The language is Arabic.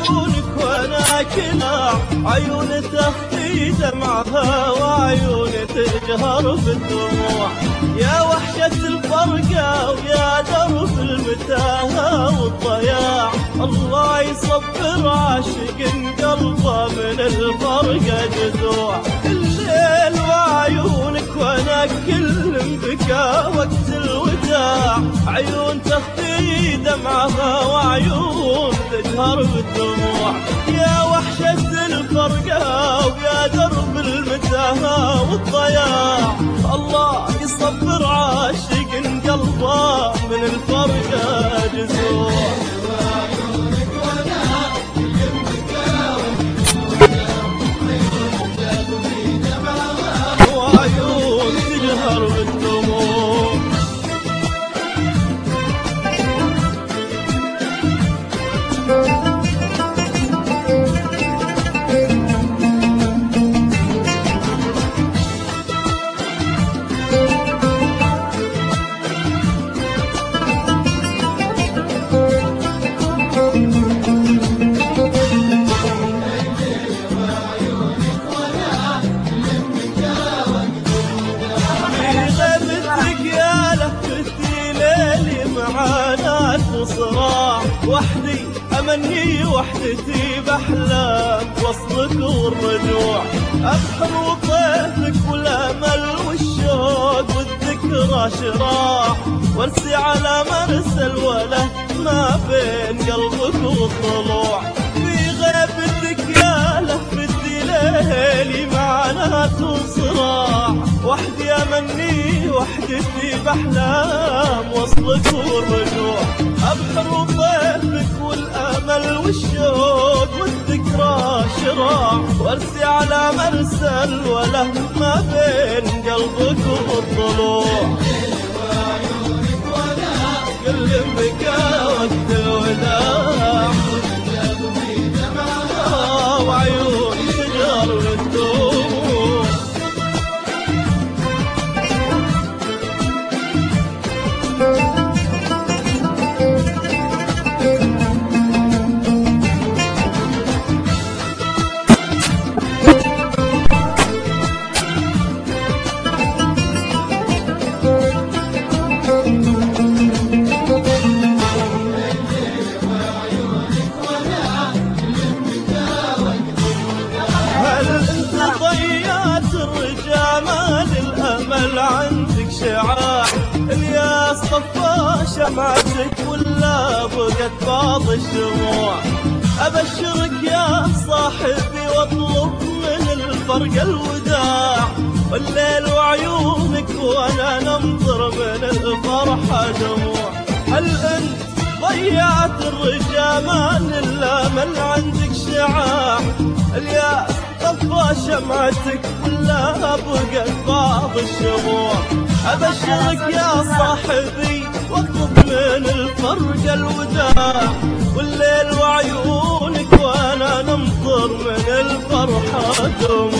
وعيونك وانا كلا، عيون تخفي دمعها وعيون تجهر بالدموع. يا وحشة الفرقة ويا درب المتاهة والضياع، الله يصبر عاشق قلبه من الفرقة جذوع. الليل وعيونك وانا كل بكى وقت الوداع، عيون تخفي دمعها وعيون تجهر بالدموع. يا وحشة الفرقة ويا درب المتاهة والضياع، الله يصبر عاشق قلبه من الفرقة جذوع. وعيون تجهر بالدموع. وحدي أمني وحدتي بأحلام وصلك والرجوع. أبحر وطيفك والأمل والشوق والذكرى شراع، وارسي على مرسى الوله ما بين قلبك والضلوع. في غيبتك يا لهفتي ليلي معنات وصراع، وحدي أمني وحدتي بأحلام وصلك والرجوع. أبحر وطيفك والأمل والشوق والذكرى شراع، وارسي على مرسى الوله ما بين قلبك والضلوع. كل بكى وقت الوداع، وعيون تجهر بالدموع. عندك شعاع الياس طفى شمعتك ولا بقت بعض الشموع. أبشرك يا صاحبي واطلب من الفرق الوداع، والليل وعيونك وانا ننظر من الفرحة دموع. هل انت ضيعت الرجا ما الامل عندك شعاع، الياس طفى شمعتك ولا بقت بعض الشموع. أبشرك يا صاحبي واطلب من الفرق الوداع، والليل وعيونك وانا ننظر من الفرحة دموع.